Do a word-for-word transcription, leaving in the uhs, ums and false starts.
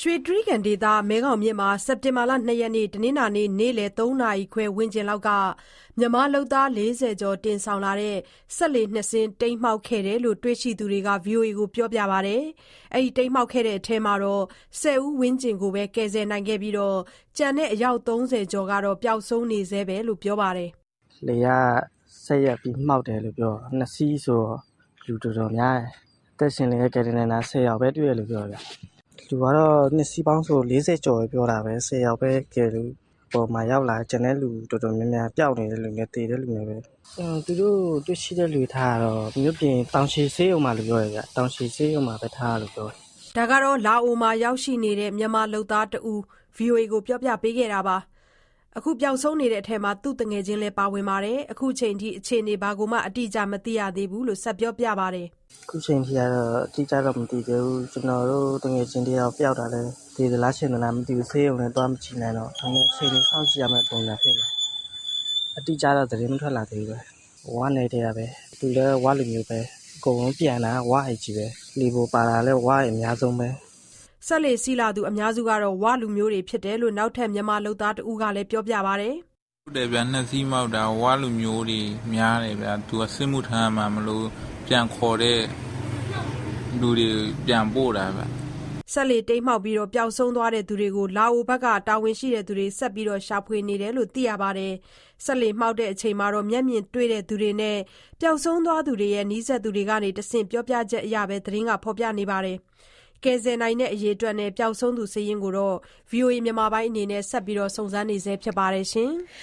ရွှေတြိဂံဒေသမဲခေါင်မြစ်မှာစက်တင်ဘာလ၂ရက်နေ့တနင်္လာနေ့နေ့လယ်၃နာရီခွဲဝန်းကျင်လောက်ကမြန်မာလုပ်သား၄၀ကျော်တင်ဆောင်လာတဲ့စက်လှေနှစ်စင်းတိမ်းမှောက်ခဲ့တယ်လို့တွေ့ရှိသူတွေက ဗွီအိုအေကိုပြောပါတယ်။အဲဒီတိမ်းမှောက်ခဲ့တဲ့အထဲမှာ၁၀ဦးဝန်းကျင်ကိုပဲကယ်ဆယ်နိုင်ခဲ့ပြီးကျန်တဲ့အယောက်၃၀ကျော်ကတော့ပျောက်ဆုံးနေဆဲပဲလို့ပြောပါတယ်။လှေကဆက်ရက်ပြီးမှောက်တယ်လို့ပြောနှစ်စီးဆိုတော့လူတော်တော်များတယ်။တက်ရှင်လေးကယ်တင်နေတာ၁၀ယောက်ပဲတွေ့ရလို့ပြောဗျ။လူကတော့နှစ်စီးပေါင်းဆို၄၀ကျော်ပဲပြောတာပဲ၁၀ယောက်ပဲကယ်လို့ပေါ်မှာရောက်လာကျန်တဲ့လူတော်တော်များများပျောက်နေတဲ့လူနဲ့တည်တဲ့လူတွေပဲအဲသူတို့တွေ့ရှိတဲ့လူထားတော့မြို့ပြင်တောင်ချီဆေးရုံမှာလို့ပြောရပြတောင်ချီဆေးရုံမှာပဲထားလို့ပြောဒါကတော့လာအိုမှာရောက်ရှိနေတဲ့မြန်မာလုပ်သားတဦး ဗွီအိုအေကိုပြောပြပေးခဲ့တာပါအခုပျောက်ဆုံးနေတဲ့အထက်မှာသူ့တငယ်ချင်းလည်းပါဝင်ပါတယ်အခုချိန်ထိအခြေအနေဘာကိုမှအတိအကျမသိရသေးဘူးလို့ဆက်ပြောပြပါတယ်အခုချိန်ထိကတော့အတိအကျတော့မသိသေးဘူးကျွန်တော်တို့တငယ်ချင်းတယောက်ပျောက်တာလဲဒီလားရှင်လားမသိဘူးဆေးရုံနဲ့တွားမကြည့်နိုင်တော့ဒါနဲ့ချိန်ကြီးစောင့်ကြည့်ရမယ့်ပုံစံဖြစ်နေအတိအကျတော့သတင်းမထွက်လာသေးဘူးပဲဝါနေတဲ့ရပဲသူလည်းဝါလူမျိုးပဲအကုန်လုံးပြန်လာဝါအိတ်ကြီးပဲလီပိုပါလာလဲဝါအိတ်အများဆုံးပဲဆက်လေစီလာသူအများစုကတော့ဝါလူမျိုးတွေဖြစ်တယ်လို့နောက်ထပ်မြန်မာလုပ်သားတဦးကလည်းပြောပြပါတယ်ဟုတ်တယ်ဗျာနှစ်စီးမောက်တာဝါလူမျိုးတွေများတယ်ဗျာသူကစစ်မှုထမ်းမှမလို့ပြန်ခေါ်တဲ့လူတွေပြန်ပို့တာဗျဆက်လေတိမ်းမှောက်ပြီးတော့ပျောက်ဆုံးသွားတဲ့သူတွေကိုလာအိုဘက်ကတာဝန်ရှိတဲ့သူတွေဆက်ပြီးတော့ရှာဖွေနေတယ်လို့သိရပါတယ်ဆက်လေမှောက်တဲ့အချိန်မှာတော့မျက်မြင်တွေ့တဲ့သူတွေနဲ့ပျောက်ဆုံးသွားသူတွေရဲ့နီးစပ်သူတွေကနေတဆင့်ပြောပြချက်အရပဲသတင်းကဖော်ပြနေပါတယ်ကယ်ဆယ်နိုင်တဲ့အရေးအတွက်နဲ့ပျောက်ဆုံးသူစာရင်းကိုတော့ ဗွီအိုအေ မြန်မာပိုင်းအနေနဲ့ဆက်ပြီးတော့စုံစမ်းနေဆဲဖြစ်ပါတယ်ရှင်